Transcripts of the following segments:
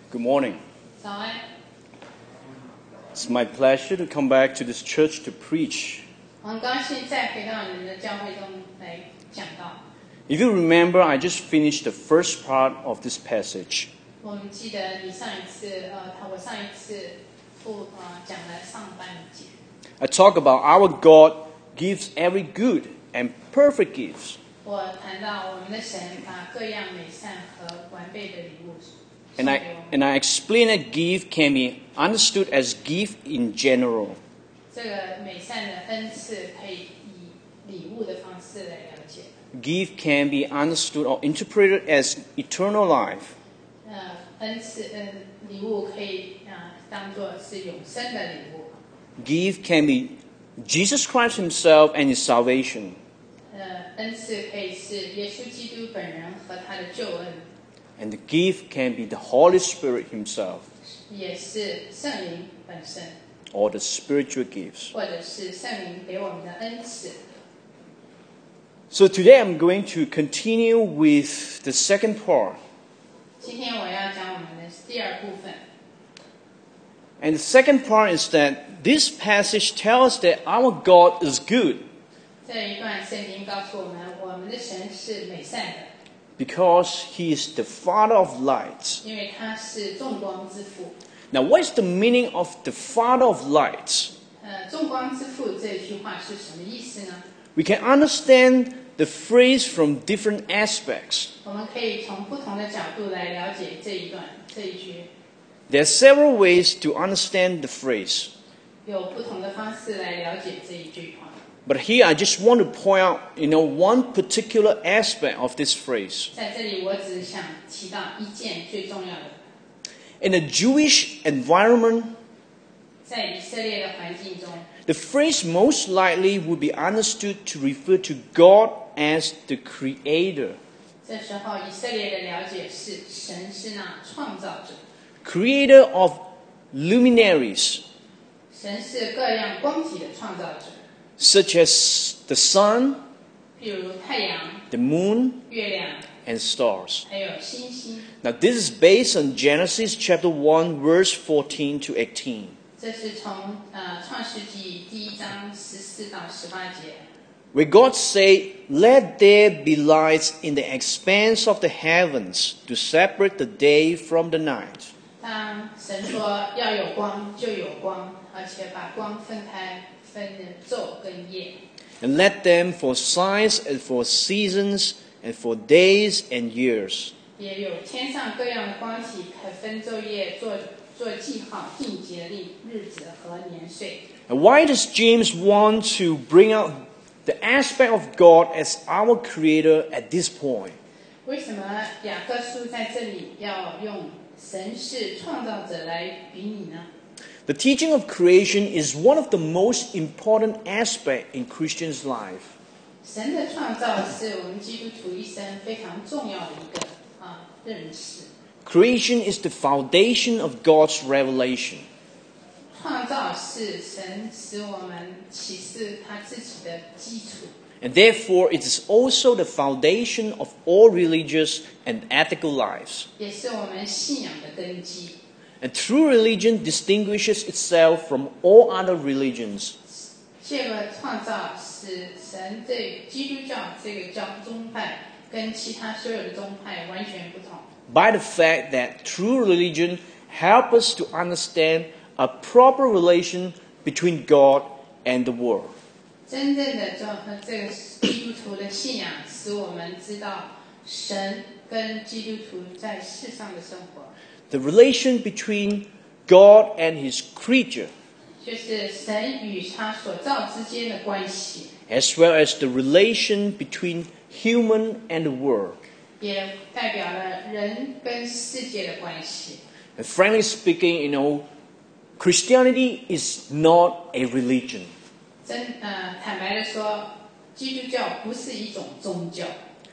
Good morning. 早安， It's my pleasure to come back to this church to preach. 我很高兴再回到你们的教会中来讲道。 If you remember, I just finished the first part of this passage. 我们记得你上一次，我上一次讲了上半节。 I talk about our God gives every good and perfect gifts. 我谈到我们的神把各样美善和完备的礼物送 And 给 I, 我们。 and I explain that gift can be understood as gift in general. 这个美善的恩赐可以以礼物的方式来了解。 Gift can be understood or interpreted as eternal life. 恩赐，礼物可以当作是永生的礼物。 Gift can be Jesus Christ himself and his salvation. 恩赐可以是耶稣基督本人和他的救恩， And the gift can be the Holy Spirit himself 也是圣灵本身， or the spiritual gifts. 或者是圣灵给我们的恩赐。 So today I'm going to continue with the second part. 今天我要讲我们的第二部分。 And the second part is that this passage tells us that our God is good 这一段圣经告诉我们，我们的神是美善的， because he is the Father of lights. 因为他是众光之父。 Now, what is the meaning of the Father of lights? 众光之父这句话是什么意思呢？ We can understand the phrase from different aspects. 我们可以从不同的角度来了解这一句， There are several ways to understand the phrase. 有不同的方式来了解这一句话。 But here I just want to point out, one particular aspect of this phrase. 在这里，我只想提到一件最重要的。 In a Jewish environment, 在以色列的环境中， the phrase most likely would be understood to refer to God as the Creator. 这时候以色列的了解是神是那创造者， Creator of luminaries, 神是各样光体的创造者， such as the sun, 譬如太阳、 the moon, 月亮， and stars. 还有星星。 Now, this is based on Genesis chapter 1, verse 14 to 18. 这是从创世纪第1章14到18节， Where God said, "Let there be lights in the expanse of the heavens to separate the day from the night." 当神说要有光，就有光，而且把光分开，分昼跟夜。 And let them for signs and for seasons and for days and years. 也有天上各样的光体，可分昼夜做记号、定节令、日子和年岁。 And why does James want to bring out the aspect of God as our creator at this point? 为什么雅各书在这里要用神是创造者来比拟呢？ The teaching of creation is one of the most important aspects in Christians' life. 神的创造是我们基督徒一生非常重要的一个认识。 Creation is the foundation of God's revelation. 创造是神使我们启示他自己的基础， And therefore, it is also the foundation of all religious and ethical lives. 也是我们信仰的根基。 And true religion distinguishes itself from all other religions. 这个创造使神对基督教这个宗派跟其他所有的宗派完全不同。 By the fact that true religion helps us to understand a proper relation between God and the world. 真正的这个基督徒的信仰，使我们知道神跟基督徒在世上的生活， The relation between God and His creature, 就是神与他所造之间的关系， as well as the relation between human and the world. 也代表了人跟世界的关系。 And frankly speaking, Christianity is not a religion. 坦白的说，基督教不是一种宗教，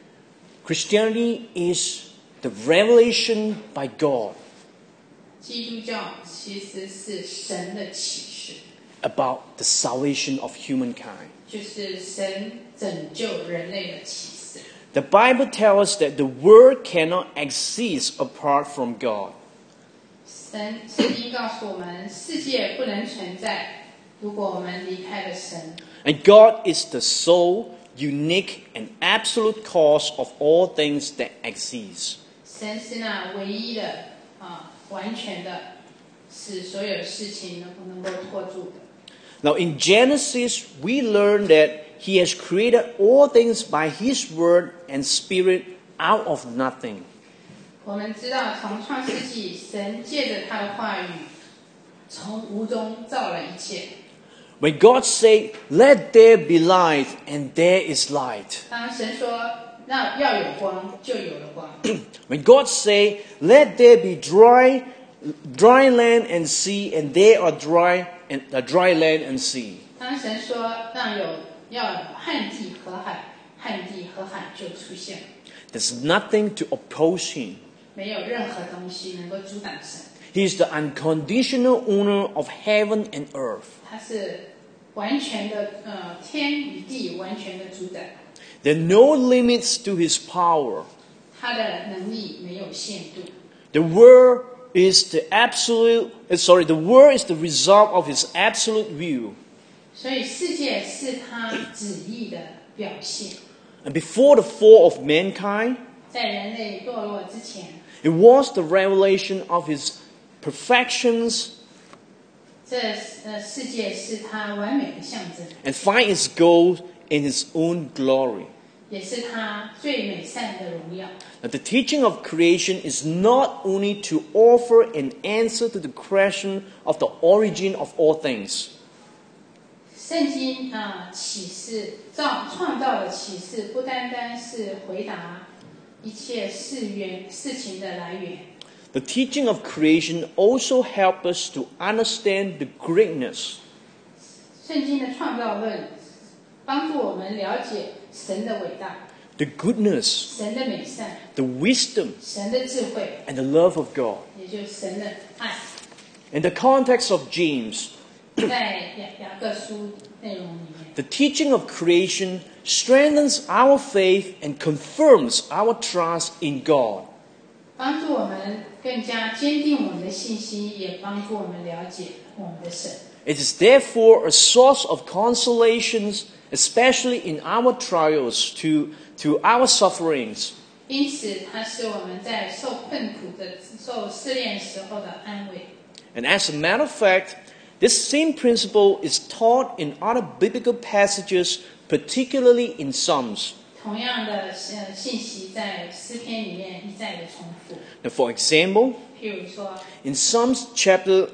Christianity is the revelation by God 基督教其实是神的启示， about the salvation of humankind. 就是神拯救人类的启示。 The Bible tells us that the world cannot exist apart from God. 圣经告诉我们，世界不能存在，如果我们离开了神。 And God is the sole, unique, and absolute cause of all things that exist. 神是那唯一的完全的，使所有事情能够托住的。 Now in Genesis, we learn that He has created all things by His word and Spirit out of nothing. 我们知道，从创世纪，神借着他的话语，从无中造了一切。 When God said, "Let there be light," and there is light. 当神说那要有光，就有了光。 When God said, "Let there be dry land and sea," and there are dry land and sea. 当神说要有旱地和海，旱地和海就出现了。 There's nothing to oppose Him. 没有任何东西能够阻挡神。 He is the unconditional owner of heaven and earth. 他是完全的天与地完全的主宰。 There are no limits to His power. 他的能力没有限度。 The world is the world is the result of His absolute will. 所以世界是他旨意的表现。 And before the fall of mankind, 在人类堕落之前， it was the revelation of His perfections 这世界是他完美的象征， and find its goal in His own glory. 也是他最美善的荣耀。 Now, the teaching of creation is not only to offer an answer to the question of the origin of all things. 圣经启示创造的启示，不单单是回答一切事情的来源。 The teaching of creation also helps us to understand the greatness, 圣经的创造论帮助我们了解神的伟大、 the goodness, 神的美善、 the wisdom, 神的智慧， and the love of God. 也就是神的爱。 In the context of James, 在雅各书内容里面， the teaching of creation strengthens our faith and confirms our trust in God. 帮助我们更加坚定我们的信心，也帮助我们了解我们的神。 It is therefore a source of consolations, especially in our trials, to our sufferings. 因此，它是我们在受困苦的、受试炼时候的安慰。 And as a matter of fact, this same principle is taught in other biblical passages, particularly in Psalms. 同样的信息在诗篇里面一再的重复。 Now, for example, 譬如说， in Psalms chapter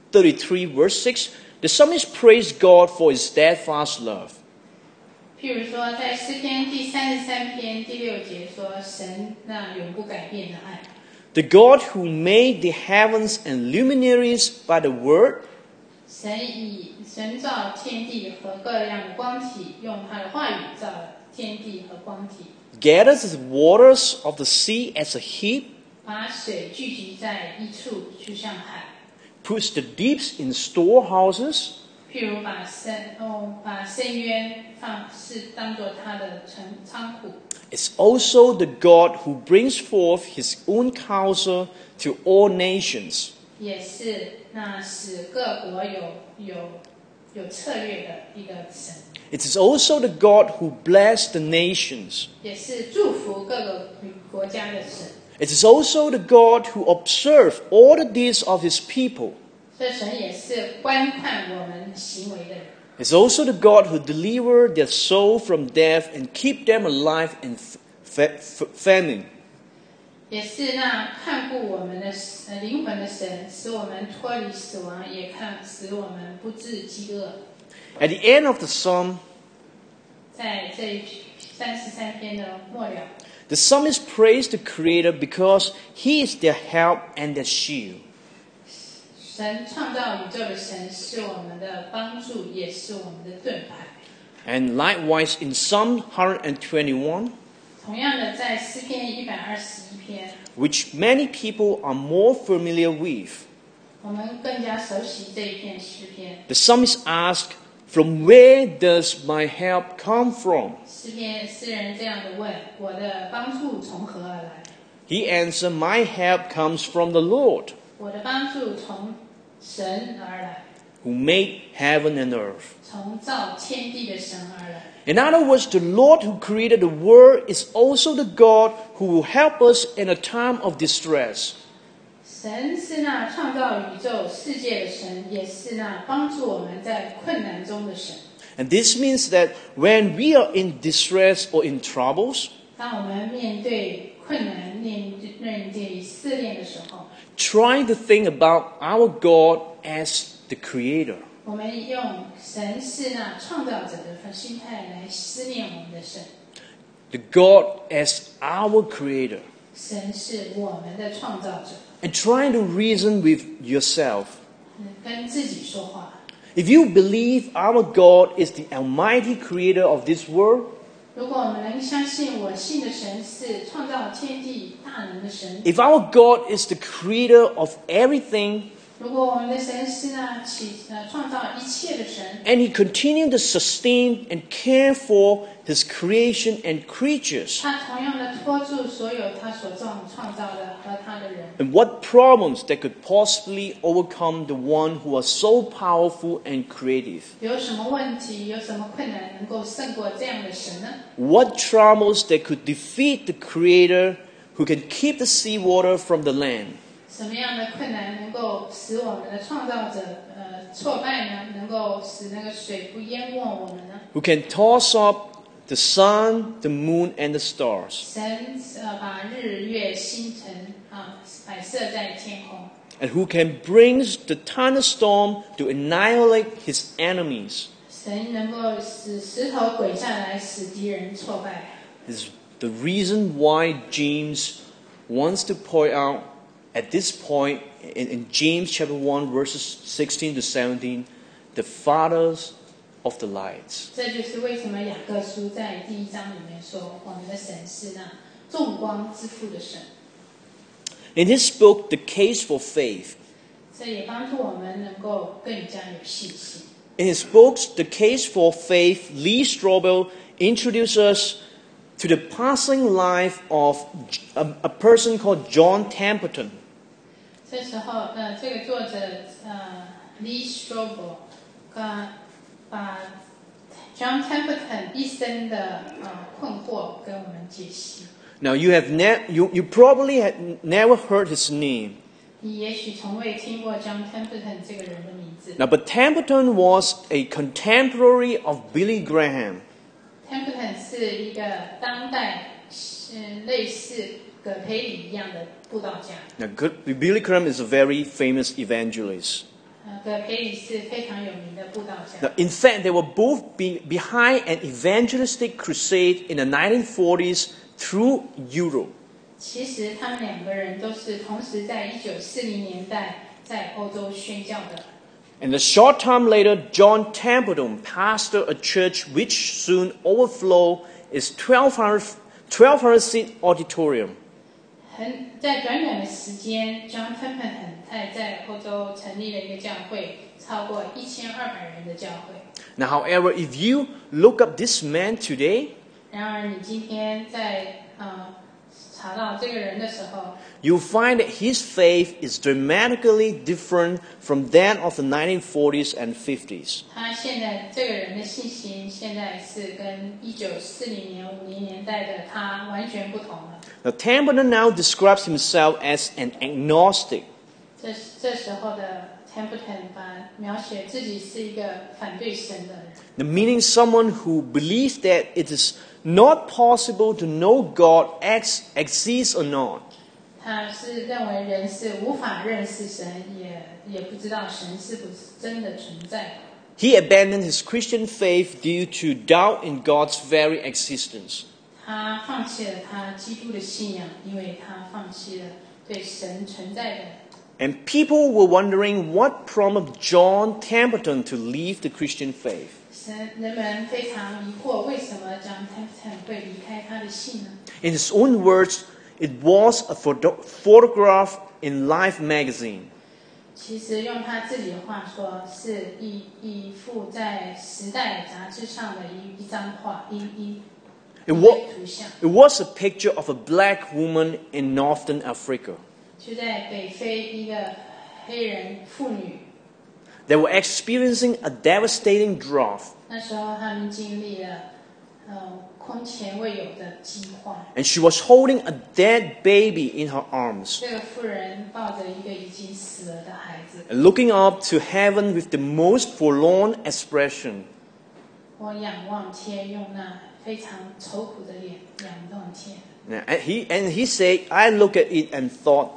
33, verse 6, the psalmist praised God for His steadfast love. 譬如说，在诗篇第33篇第6节说，神那永不改变的爱。 The God who made the heavens and luminaries by the word, 神造天地和各样的光体，用他的话语造了天地和光体， gathers the waters of the sea as a heap, 把水聚集在一处，就像海。 puts the deeps in storehouses, 譬如把深渊当作他的仓库。 is also the God who brings forth His own counsel to all nations. 也是那使各国有策略的一个神， It is also the God who blessed the nations. 也是祝福各个国家的神。 It is also the God who observed all the deeds of His people. 这神也是观看我们行为的人， It's also the God who delivered their soul from death and keep them alive in famine. 也是那看顾我们的灵魂的神，使我们脱离死亡，也使我们不致饥饿。 At the end of the psalm, 在这33篇的末了， the psalmist praised the Creator because He is their help and their shield. 神创造宇宙的神是我们的帮助，也是我们的盾牌。 And likewise in Psalm 121, 同样的，在诗篇121篇， which many people are more familiar with, 我们更加熟悉这一篇诗篇。 the psalmist asked, "From where does my help come from?" 诗人这样的问：我的帮助从何而来？ He answered, "My help comes from the Lord." 我的帮助从神而来， who made heaven and earth. 从造天地的神而来。 In other words, the Lord who created the world is also the God who will help us in a time of distress. 神是那创造宇宙世界的神，也是那帮助我们在困难中的神。 And this means that when we are in distress or in troubles, 当我们面对困难、面对试炼的时候， try to think about our God as the Creator. 我们用神是那创造者的心态来思念我们的神。 The God as our Creator. 神是我们的创造者， And try to reason with yourself. 跟自己说话。 If you believe our God is the Almighty Creator of this world, 如果我们能相信我信的神是创造天地大能的神， if our God is the Creator of everything, 如果我们的神是那创造一切的神， and He continued to sustain and care for His creation and creatures, 他同样的托住所有他所创造的和他的人。 and what problems that could possibly overcome the one who was so powerful and creative? 有什么问题，有什么困难能够胜过这样的神呢？ What troubles that could defeat the Creator who can keep the seawater from the land? 什么样的困难能够使我们的创造者挫败呢？能够使那个水不淹没我们呢？ Who can toss up the sun, the moon, and the stars? 神把日月星辰摆设在天空， And who can bring the thunderstorm to annihilate his enemies? 神能够使石头滚下来，使敌人挫败。 This is the reason why James wants to point out at this point in James chapter 1 verses 16 to 17, the fathers of the lights. 这就是为什么雅各书在第1章里面说，我们的神是那众光之父的神。 In his book, The Case for Faith, 这也帮助我们能够更加有信心。 in his books, The Case for Faith, Lee Strobel introduces us to the passing life of a person called John Templeton. 这时候，这个作者Lee Strobel 把 John Templeton 一生的困惑跟我们解析。 Now you probably had never heard his name. 你也许从未听过 John Templeton 这个人的名字。 Now, but Templeton was a contemporary of Billy Graham. Templeton 是一个当代类似葛培理一样的布道家。 Now, Billy Graham is a very famous evangelist. 葛培理是非常有名的布道家。 Now, in fact, they were both behind an evangelistic crusade in the 1940s through Europe. 其实他们两个人都是同时在1940年代在欧洲宣教的。 And a short time later, John Templeton pastored a church which soon overflowed its 1,200 seat auditorium. 在短短的时间 ，John Templeton 在欧洲成立了一个教会，超过1200人的教会。 Now, however, if you look up this man today, 然而，你今天在查到这个人的时候， you'll find that his faith is dramatically different from that of the 1940s and 50s. 他现在这个人的信心，现在是跟1940年、50年代的他完全不同了。 Now, Templeton now describes himself as an agnostic. 这时候的 Templeton 描写自己是一个反对神的人。 The meaning someone who believes that it is not possible to know God exists or not. 他是认为人是无法认识神，也不知道神是不是真的存在。 He abandoned his Christian faith due to doubt in God's very existence. 他放弃了他基督的信仰，因为他放弃了对神存在的。 And people were wondering what prompted John Templeton to leave the Christian faith. 人们非常疑惑，为什么John Templeton会离开他的信呢？ In his own words, it was a photograph in Life magazine. 其实用他自己的话说，是一幅在《时代》杂志上的一张画，一图像。 It was a picture of a black woman in northern Africa. 就在北非一个黑人妇女， They were experiencing a devastating drought, 那时候他们经历了空前未有的饥荒。 and she was holding a dead baby in her arms, 这个妇人抱着一个已经死了的孩子， and looking up to heaven with the most forlorn expression. 我仰望天，用那非常愁苦的脸仰望天。 And he said, I looked at it and thought,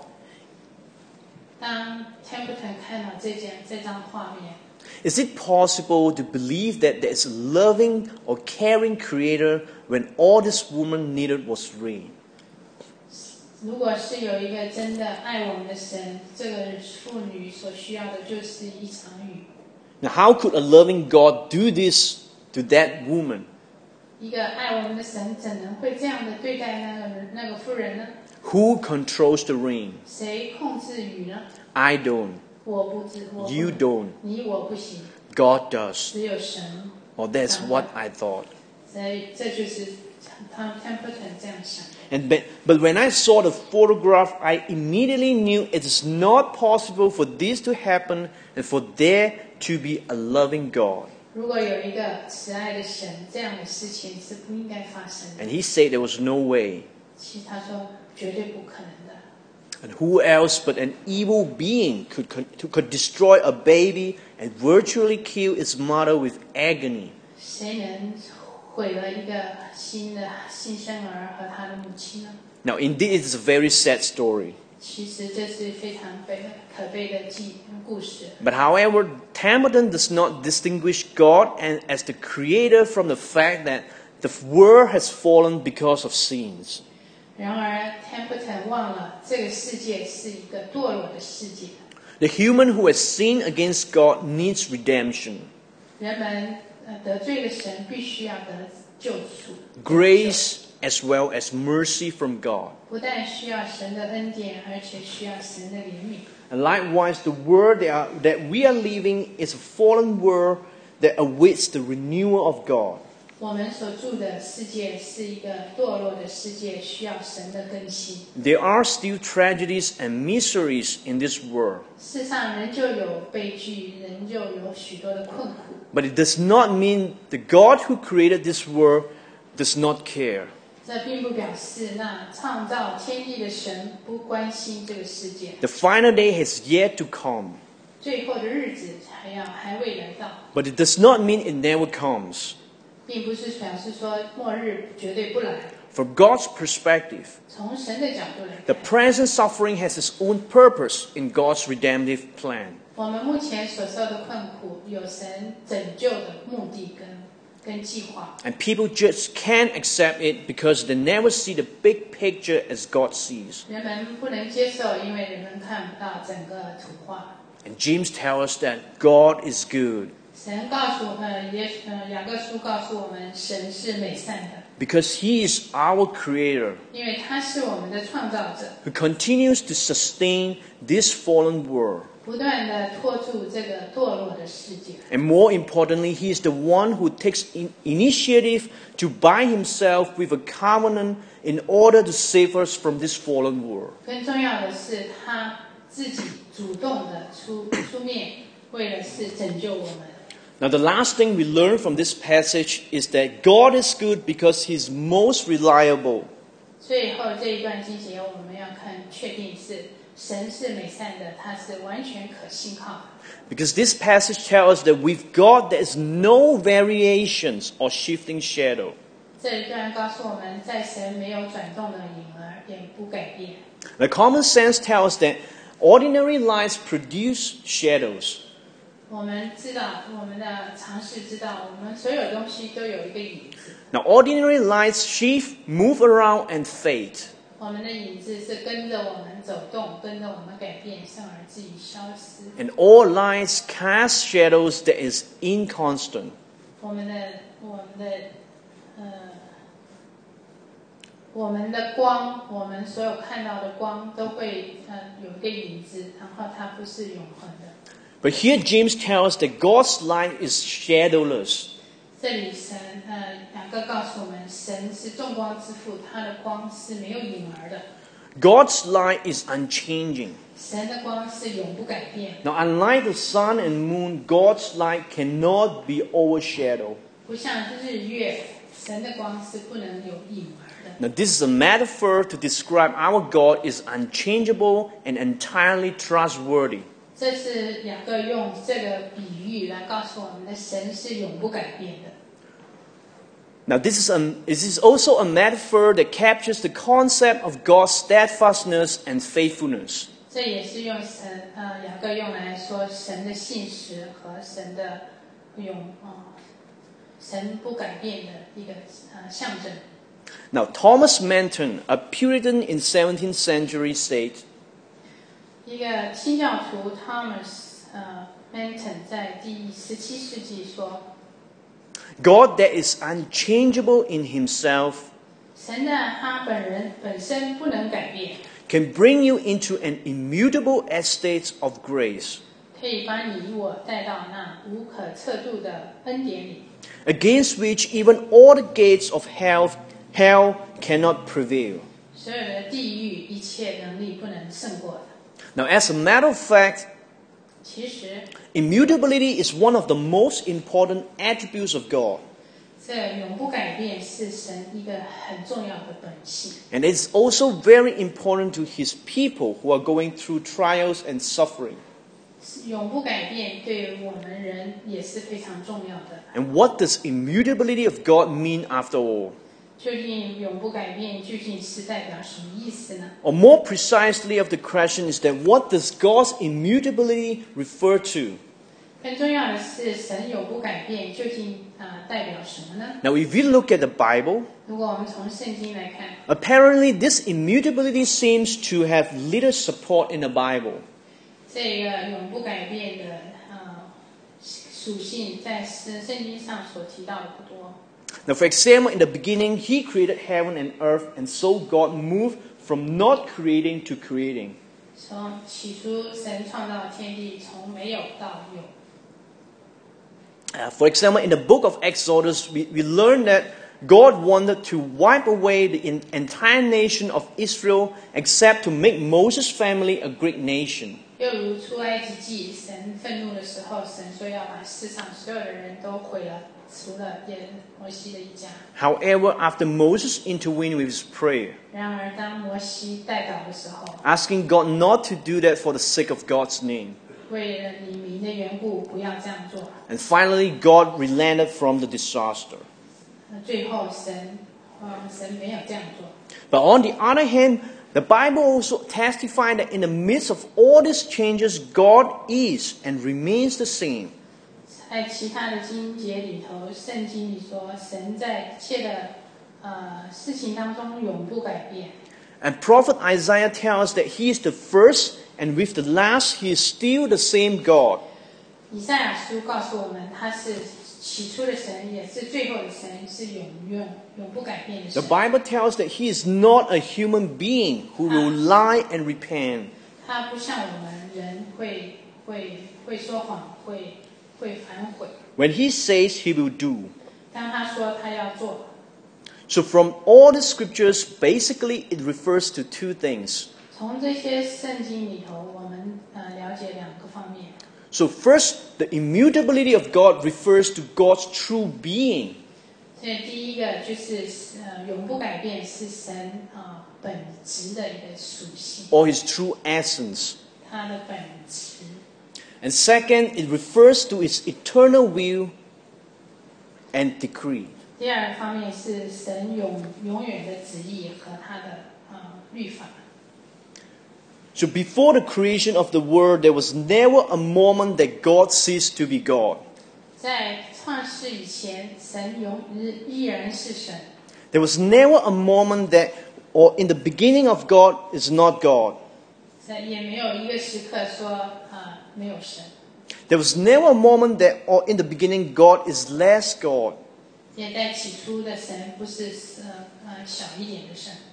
当 Templeton 看到这张画面， is it possible to believe that there is a loving or caring creator when all this woman needed was rain? 如果是有一个真的爱我们的神，这个妇女所需要的就是一场雨。 Now, how could a loving God do this to that woman? 一个爱我们的神怎能会这样的对待那个妇人呢？ Who controls the rain? 谁控制雨呢？ I don't. 我不知，我不 You don't. 你我不行， God does. 只有神。 Or that's what I thought. 所以这就是Templeton 这样想。 But when I saw the photograph, I immediately knew it is not possible for this to happen and for there to be a loving God. 如果有一个慈爱的神，这样的事情是不应该发生的。 And he said there was no way. 其实他说绝对不可能的。 And who else but an evil being could destroy a baby and virtually kill its mother with agony? 谁能毁了一个新生儿和他的母亲呢？ Now, indeed, it's a very sad story. 其实这是非常可悲的故事。 But however, Templeton does not distinguish God as the creator from the fact that the world has fallen because of sins. 然而 Templeton 忘了这个世界是一个堕落的世界， The human who has sinned against God needs redemption, 人们得罪了神，必须要得救赎。 grace as well as mercy from God. 不但需要神的恩典，而且需要神的怜悯。 And likewise, the world that we are living is a fallen world that awaits the renewal of God. 我们所住的世界是一个堕落的世界，需要神的更新。 There are still tragedies and miseries in this world, 世上仍旧有悲剧，仍旧有许多的困苦。 but it does not mean the God who created this world does not care. 这并不表示那创造天地的神不关心这个世界。 The final day has yet to come, 最后的日子还未来到， but it does not mean it never comes. 并不是表示说末日绝对不来。 From God's perspective, 从神的角度来 the 看， present suffering has its own purpose in God's redemptive plan. 我们目前所受的困苦有神拯救的目的跟计划。 And people just can't accept it because they never see the big picture as God sees. 人们不能接受，因为人们看不到整个图画。 And James tells us that God is good 神告诉雅各书告诉我们，神是美善的， because He is our Creator 因为他是我们的创造者， who continues to sustain this fallen world. 不断的拖住这个堕落的世界。 And more importantly, He is the one who takes initiative to bind Himself with a covenant in order to save us from this fallen world. 更重要的是，他自己主动的出面，为了是拯救我们。 Now, the last thing we learn from this passage is that God is good because He's most reliable. 最后这一段经节，我们要确定是神是美善的，他是完全可信靠的。 Because this passage tells us that with God there is no variations or shifting shadow. 这一段告诉我们，在神没有转动的影儿，也不改变。 The common sense tells us that ordinary lights produce shadows. 我们知道，我们的常识知道，我们所有东西都有一个影子。 Now, ordinary lights shift, move around, and fade. 我们的影子是跟着我们走动，跟着我们改变，生而至于消失。 And all lights cast shadows that is inconstant. 我们的光，我们所有看到的光，都会有一个影子，然后它不是永恒的。 But here James tells us that God's light is shadowless. 这里雅各告诉我们，神是众光之父，他的光是没有影儿的。 God's light is unchanging. 神的光是永不改变。 Now, unlike the sun and moon, God's light cannot be overshadowed. 不像日月，神的光是不能有隐瞒的。 Now, this is a metaphor to describe our God is unchangeable and entirely trustworthy. 这是雅各用这个比喻来告诉我们的神是永不改变的。 Now, this is also a metaphor that captures the concept of God's steadfastness and faithfulness. 这也是用雅各用来说神的信实和神的神不改变的一个象征。 Now, Thomas Manton, a Puritan in 17th century, said, 一个清教徒 Thomas Manton 在第17世纪说， God that is unchangeable in himself 神的他本身不能改变， can bring you into an immutable estate of grace, 可以把你我带到那无可测度的恩典里， against which even all the gates of hell cannot prevail. 所有的地狱一切能力不能胜过的。 Now, as a matter of fact, 其实 immutability is one of the most important attributes of God. 这永不改变是神一个很重要的本性， And it's also very important to his people who are going through trials and suffering. 永不改变对于我们人也是非常重要的。 And what does immutability of God mean after all? 究竟永不改变究竟是代表什么意思呢？ Or more precisely of the question is that what does God's immutability refer to? 更重要的是，神永不改变究竟代表什么呢？ Now, if we look at the Bible, 如果我们从圣经来看， apparently this immutability seems to have little support in the Bible. 这个永不改变的属性，在圣经上所提到的不多。 Now, for example, in the beginning, He created heaven and earth, and so God moved from not creating to creating. 从起初，神创造天地，从没有到有。 For example, in the book of Exodus, we learn that God wanted to wipe away the entire nation of Israel except to make Moses' family a great nation. 又如出埃及记，神愤怒的时候，神说要把世上所有的人都毁了，除了摩西的一家。 However, after Moses intervened with his prayer, 然而，当摩西代祷的时候， asking God not to do that for the sake of God's name, 为了你名的缘故，不要这样做。 and finally God relented from the disaster. 最后神没有这样做。 But on the other hand, the Bible also testifies that in the midst of all these changes, God is and remains the same. 在其他的经节里头，圣经里说，神在一切的事情当中永不改变。 And prophet Isaiah tells us that he is the first, and with the last, he is still the same God. 以赛亚书告诉我们，他是起初的神，也是最后的神，是永不改变的 The 神。 Bible tells us that he is not a human being who will lie and repent. 他不像我们人会说谎，会反悔。 When he says, he will do. 当他说他要做， So from all the scriptures, basically it refers to two things. 从这些圣经里头，我们了解两个方面。 So first, the immutability of God refers to God's true being. 所以第一个就是永不改变是神本质的一个属性， or his true essence. 他的本质。 And second, it refers to his eternal will and decree. 第二个方面是神永远的旨意和他的律法。 So before the creation of the world, there was never a moment that God ceased to be God. 在创世以前，神依然是神。 There was never a moment that, or in the beginning of God, is not God. 也没有一个时刻说没有神。 There was never a moment that, or in the beginning, God is less God. 也在起初的神不是小一点的神。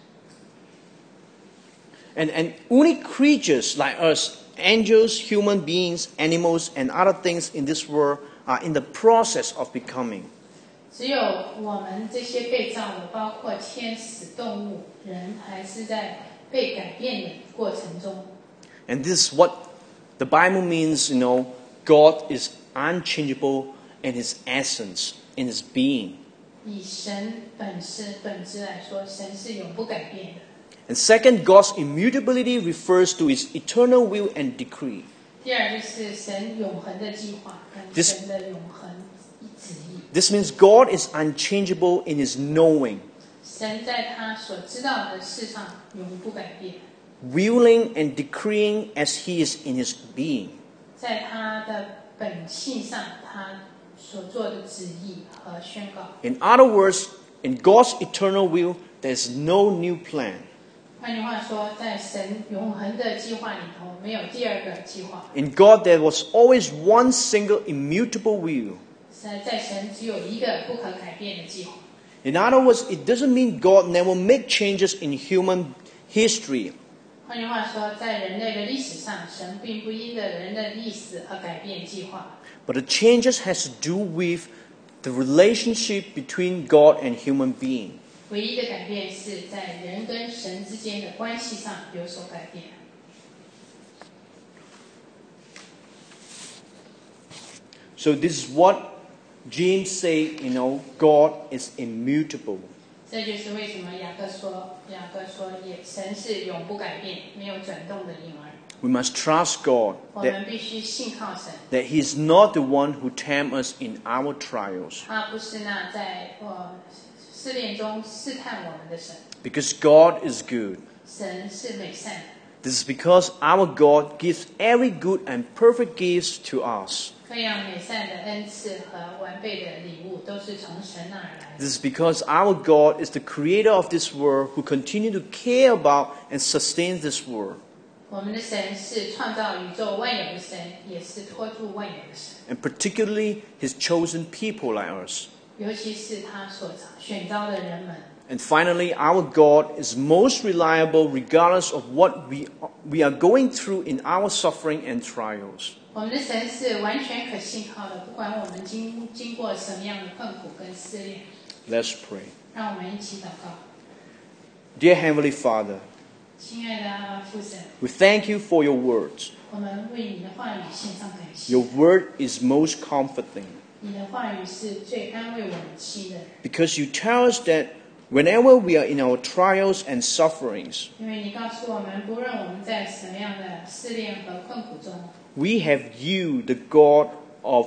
And only creatures like us, angels, human beings, animals, and other things in this world are in the process of becoming. 只有我们这些被造的，包括天使、动物、人，还是在被改变的过程中。 And this is what the Bible means, God is unchangeable in His essence, in His being. 以神本质来说，神是永不改变的。 And second, God's immutability refers to His eternal will and decree. 第二就是神永恒的计划跟神的永恒旨意。 This means God is unchangeable in His knowing, 神在他所知道的事上永不改变， willing and decreeing as He is in His being. 在他的本性上，他所做的旨意和宣告。 In other words, in God's eternal will, there is no new plan. 换句话说，在神永恒的计划里头，没有第二个计划。 In God, there was always one single immutable will. 在神只有一个不可改变的计划。 In other words, it doesn't mean God never make changes in human history. 换句话说，在人类的历史上，神并不因着人的历史而改变计划。 But the changes has to do with the relationship between God and human being. 唯一的改变是在人跟神之间的关系上有所改变。 So this is what James say, God is immutable. 这就是为什么雅各说，神是永不改变、没有转动的婴儿。 We must trust God 我们必须信靠神， that He is not the one who tempts us in our trials. 他不是那在试炼中试探我们的神。 Because God is good. 神是美善的， This is because our God gives every good and perfect gifts to us. 各样美善的恩赐和完备的礼物都是从神那儿来的。 This is because our God is the creator of this world who continue to care about and sustain this world. 我们的神是创造宇宙万有的神，也是托住万有的神， And particularly His chosen people like us. 尤其是他所选召的人们。 And finally, our God is most reliable regardless of what we are going through in our suffering and trials. 我们的神是完全可信靠的，不管我们经过什么样的困苦跟试炼。 Let's pray. 让我们一起祷告。 Dear Heavenly Father, 亲爱的阿爸父神， we thank you for your words. 我们为你的话语献上感谢。 Your word is most comforting 你的话语是最安慰我们心的， because you tell us that whenever we are in our trials and sufferings, 因为你告诉我们，不论我们在什么样的试炼和困苦中， we have you, the God of,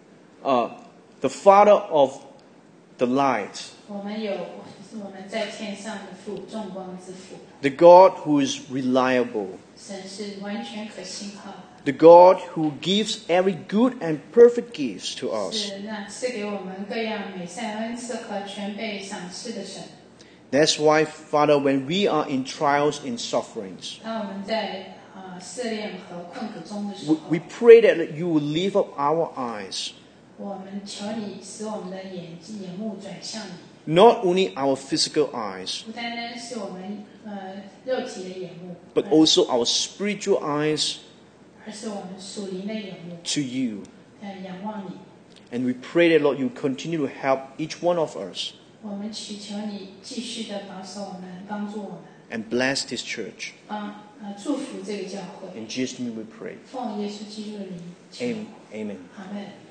the Father of the light, 我们在天上的父，众光之父， the God who is reliable, 神是完全可信靠的， the God who gives every good and perfect gifts to us. 是那赐给我们各样美善恩赐和全备赏赐的神。 That's why, Father, when we are in trials and sufferings, 当我们在试炼和困苦中的时 we 候， we pray that you will lift up our eyes, 我们求你使我们的眼目转向你， not only our physical eyes, 不单单是我们肉体的眼目， but also our spiritual eyes 而是我们属灵的眼目， to you. 仰望你。 And we pray that, Lord, you continue to help each one of us 我们祈求你继续的保守我们，帮助我们， and bless this church. 祝福这个教会。 In Jesus' name we pray. 奉耶稣基督的名求， Amen. 阿门。